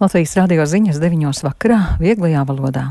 Latvijas radio ziņas 9 vakarā vieglajā valodā.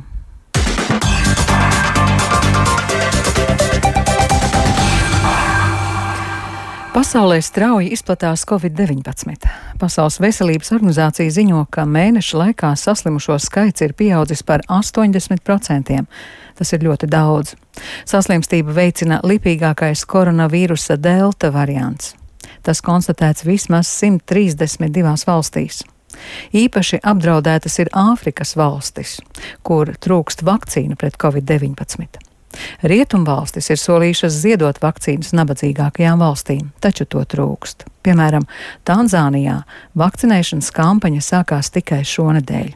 Pasaulē strauji izplatās Covid-19. Pasaules veselības organizācija ziņo, ka mēneša laikā saslimušo skaits ir pieaudzis par 80%. Tas ir ļoti daudz. Saslimstību veicina lipīgākais koronavīrusa delta variants. Tas konstatēts vismaz 132 valstīs. Īpaši apdraudētas ir Āfrikas valstis, kur trūkst vakcīnu pret Covid-19. Rietumvalstis ir solījušas ziedot vakcīnas nabadzīgākajām valstīm, taču to trūkst. Piemēram, Tanzānijā vakcinēšanas kampaņa sākās tikai šonedēļ.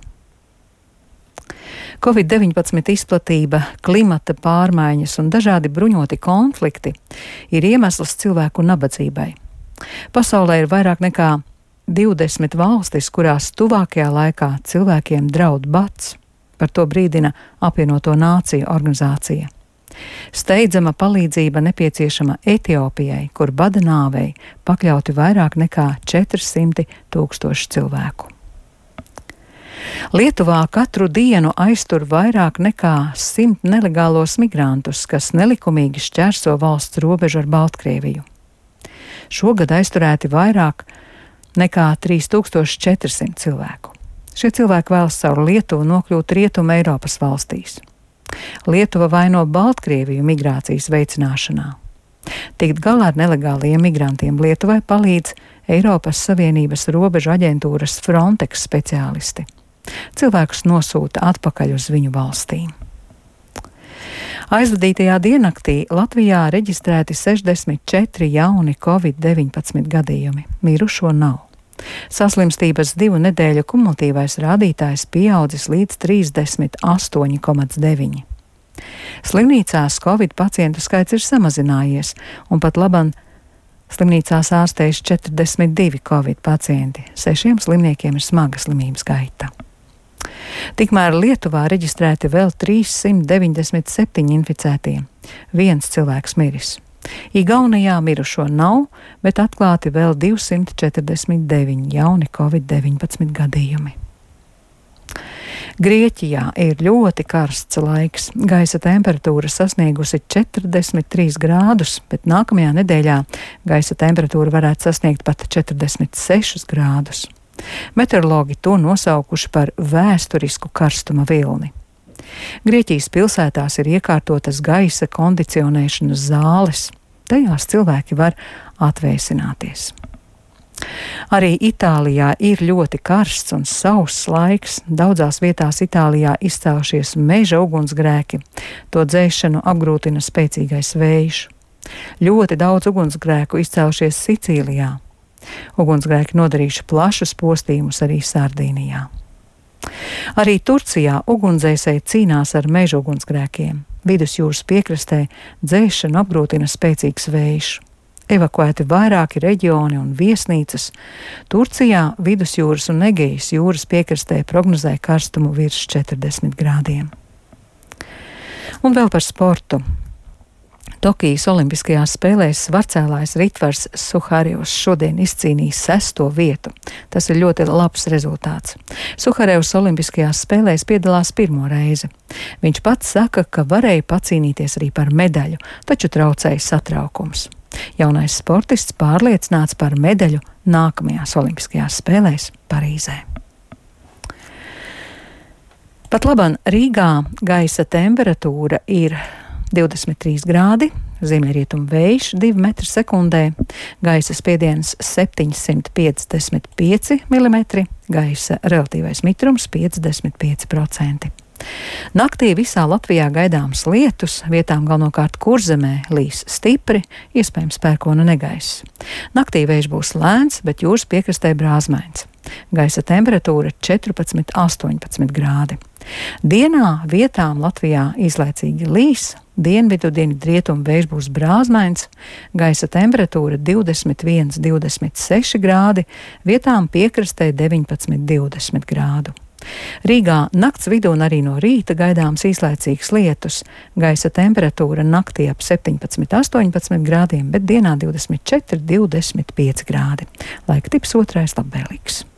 Covid-19 izplatība, klimata pārmaiņas un dažādi bruņoti konflikti ir iemesls cilvēku nabadzībai. Pasaulē ir vairāk nekā 20 valstis, kurās tuvākajā laikā cilvēkiem draud bats. Par to brīdina Apvienoto Nāciju organizācija. Steidzama palīdzība nepieciešama Etiopijai, kur bada nāvei pakļauti vairāk nekā 400 000 cilvēku. Lietuvā katru dienu aiztur vairāk nekā 100 nelegālos migrantus, kas nelikumīgi šķērso valsts robežu ar Baltkrieviju. Šogad aizturēti vairāk nekā 3400 cilvēku. Šie cilvēki vēlas caur Lietuvu nokļūt Rietuma Eiropas valstīs. Lietuva vaino Baltkrieviju migrācijas veicināšanā. Tikt galā ar nelegāliem migrantiem Lietuvai palīdz Eiropas Savienības robežu aģentūras Frontex speciālisti. Cilvēkus nosūta atpakaļ uz viņu valstīm. Aizvadītajā diennaktī Latvijā reģistrēti 64 jauni Covid-19 gadījumi. Mirušo nav. Saslimstības 2 nedēļu kumulatīvais rādītājs pieaudzis līdz 38,9. Slimnīcās Covid pacientu skaits ir samazinājies, un pat labam slimnīcās ārstējas 42 Covid pacienti. 6 slimniekiem ir smaga slimības gaita. Tikmēr Lietuvā reģistrēti vēl 397 inficētie. 1 cilvēks miris. Igaunijā mirušo nav, bet atklāti vēl 249 jauni Covid-19 gadījumi. Grieķijā ir ļoti karsts laiks. Gaisa temperatūra sasniegusi 43 grādus, bet nākamajā nedēļā gaisa temperatūra varētu sasniegt pat 46 grādus. Meteorologi to nosaukuši par vēsturisku karstuma vilni. Grieķijas pilsētās ir iekārtotas gaisa kondicionēšanas zāles. Tajās cilvēki var atvēsināties. Arī Itālijā ir ļoti karsts un sauss laiks. Daudzās vietās Itālijā izcēlušies meža ugunsgrēki. To dzēšanu apgrūtina spēcīgais vējš. Ļoti daudz ugunsgrēku izcēlušies Sicīlijā. Ugunsgrēki nodarījuši plašus postījumus arī Sardīnijā. Arī Turcijā ugunsdzēsēji cīnās ar meža ugunsgrēkiem. Vidusjūras piekrastē dzēšanu apgrūtina spēcīgs vējš. Evakuēti vairāki reģioni un viesnīcas. Turcijā, Vidusjūras un Egejas jūras piekrastē prognozē karstumu virs 40 grādiem. Un vēl par sportu. Tokijas olimpiskajās spēlēs svarcēlājs Ritvars Suharevs šodien izcīnījis 6. vietu. Tas ir ļoti labs rezultāts. Suharevs olimpiskajās spēlēs piedalās 1. reizi. Viņš pats saka, ka varēja pacīnīties arī par medaļu, taču traucēja satraukums. Jaunais sportists pārliecināts par medaļu nākamajās olimpiskajās spēlēs Parīzē. Pat labam Rīgā gaisa temperatūra ir 23 grādi, ziemeļrietumu vējš 2 metri sekundē, gaisa spiediens 755 mm, gaisa relatīvais mitrums 55%. Naktī visā Latvijā gaidāms lietus, vietām galvenokārt Kurzemē līs stipri, iespējams pērkona negaiss. Naktī vējš būs lēns, bet jūras piekrastē brāzmains. Gaisa temperatūra 14–18 grādi. Dienā vietām Latvijā īslaicīgi līs, dienvidu rietumu vējš būs brāzmains, gaisa temperatūra 21–26 grādi, vietām piekrastē 19–20 grādu. Rīgā nakts vidū un arī no rīta gaidāms īslaicīgs lietus, gaisa temperatūra naktī ap 17–18 grādiem, bet dienā 24–25 grādi. Laika tips otrais labvēlīgs.